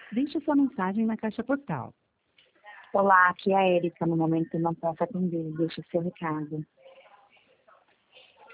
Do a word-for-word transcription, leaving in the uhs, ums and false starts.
Deixe sua mensagem na caixa postal. Olá, aqui é a Erika. No momento não posso atender. Deixe seu recado.